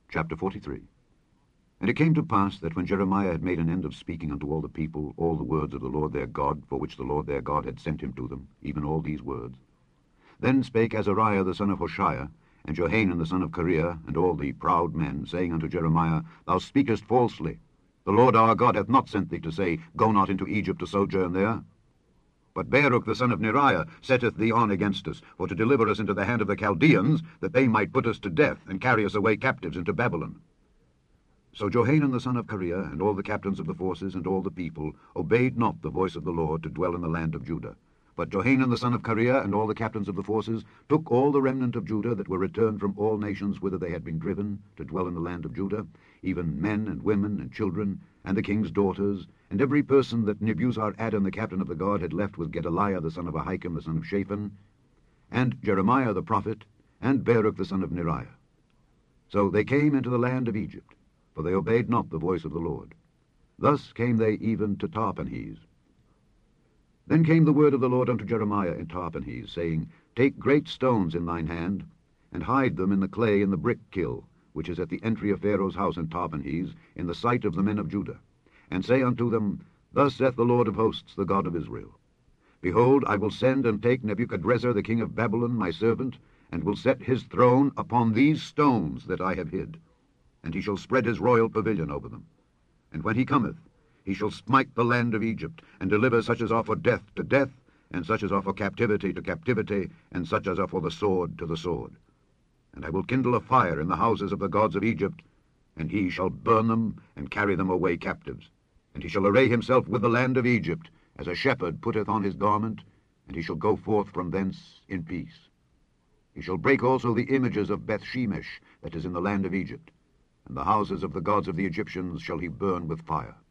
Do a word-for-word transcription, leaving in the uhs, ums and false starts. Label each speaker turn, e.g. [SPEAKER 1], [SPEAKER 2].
[SPEAKER 1] Chapter forty-three. And it came to pass that when Jeremiah had made an end of speaking unto all the people all the words of the Lord their God, for which the Lord their God had sent him to them, even all these words, then spake Azariah the son of Hoshaiah, and Johanan the son of Kareah, and all the proud men, saying unto Jeremiah, Thou speakest falsely. The Lord our God hath not sent thee to say, Go not into Egypt to sojourn there. But Baruch the son of Neriah setteth thee on against us, for to deliver us into the hand of the Chaldeans, that they might put us to death, and carry us away captives into Babylon. So Johanan the son of Kareah, and all the captains of the forces, and all the people, obeyed not the voice of the Lord to dwell in the land of Judah. But Johanan the son of Kareah, and all the captains of the forces, took all the remnant of Judah that were returned from all nations whither they had been driven, to dwell in the land of Judah, even men and women and children, and the king's daughters, and every person that Nebuzaradan the captain of the guard had left with Gedaliah the son of Ahikam the son of Shaphan, and Jeremiah the prophet, and Baruch the son of Neriah. So they came into the land of Egypt, for they obeyed not the voice of the Lord. Thus came they even to Tahpanhes. Then came the word of the Lord unto Jeremiah in Tahpanhes, saying, Take great stones in thine hand, and hide them in the clay in the brick kill, which is at the entry of Pharaoh's house in Tahpanhes, in the sight of the men of Judah, and say unto them, Thus saith the Lord of hosts, the God of Israel, Behold, I will send and take Nebuchadrezzar the king of Babylon, my servant, and will set his throne upon these stones that I have hid, and he shall spread his royal pavilion over them. And when he cometh, he shall smite the land of Egypt, and deliver such as are for death to death, and such as are for captivity to captivity, and such as are for the sword to the sword. And I will kindle a fire in the houses of the gods of Egypt, and he shall burn them, and carry them away captives. And he shall array himself with the land of Egypt, as a shepherd putteth on his garment, and he shall go forth from thence in peace. He shall break also the images of Bethshemesh that is in the land of Egypt, and the houses of the gods of the Egyptians shall he burn with fire.